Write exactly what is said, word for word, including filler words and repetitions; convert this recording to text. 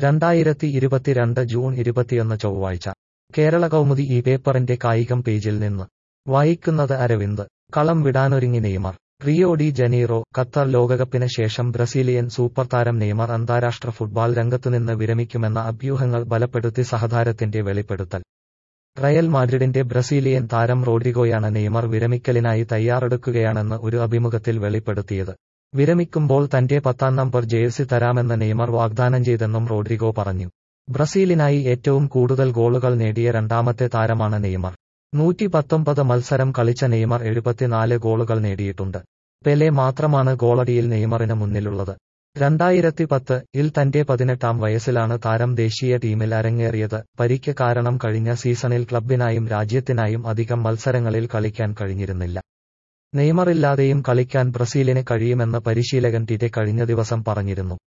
രണ്ടായിരത്തി ഇരുപത്തിരണ്ട് ജൂൺ ഇരുപത്തിയൊന്ന് ചൊവ്വാഴ്ച കേരള കൗമുദി ഈ പേപ്പറിന്റെ കായികം പേജിൽ നിന്ന് വായിക്കുന്നത് അരവിന്ദ്. കളം വിടാനൊരുങ്ങി Neymar. Rio de Janeiro, Qatar ലോകകപ്പിന് ശേഷം ബ്രസീലിയൻ സൂപ്പർ താരം നെയ്മർ അന്താരാഷ്ട്ര ഫുട്ബോൾ രംഗത്തുനിന്ന് വിരമിക്കുമെന്ന അഭ്യൂഹങ്ങൾ ബലപ്പെടുത്തി സഹതാരത്തിന്റെ വെളിപ്പെടുത്തൽ. റയൽ മാഡ്രിഡിന്റെ ബ്രസീലിയൻ താരം റോഡ്രിഗോയാണ് നെയ്മർ വിരമിക്കലിനായി തയ്യാറെടുക്കുകയാണെന്ന് ഒരു അഭിമുഖത്തിൽ വെളിപ്പെടുത്തിയത്. വിരമിക്കുമ്പോൾ തന്റെ പത്താം നമ്പർ ജേഴ്സി തരാമെന്ന് നെയ്മർ വാഗ്ദാനം ചെയ്തെന്നും റോഡ്രിഗോ പറഞ്ഞു. ബ്രസീലിനായി ഏറ്റവും കൂടുതൽ ഗോളുകൾ നേടിയ രണ്ടാമത്തെ താരമാണ് നെയ്മർ. നൂറ്റി പത്തൊമ്പത് മത്സരം കളിച്ച നെയ്മർ എഴുപത്തിനാല് ഗോളുകൾ നേടിയിട്ടുണ്ട്. പെലെ മാത്രമാണ് ഗോളടിയിൽ നെയ്മറിന് മുന്നിലുള്ളത്. രണ്ടായിരത്തി പത്ത് ഇൽ തന്റെ പതിനെട്ടാം വയസ്സിലാണ് താരം ദേശീയ ടീമിൽ അരങ്ങേറിയത്. പരിക്ക് കാരണം കഴിഞ്ഞ സീസണിൽ ക്ലബിനായും രാജ്യത്തിനായും അധികം മത്സരങ്ങളിൽ കളിക്കാൻ കഴിഞ്ഞിരുന്നില്ല. നെയ്മറില്ലാതെയും കളിക്കാൻ ബ്രസീലിന് കഴിയുമെന്ന് പരിശീലകൻ ടിറ്റെ കഴിഞ്ഞ ദിവസം പറഞ്ഞിരുന്നു.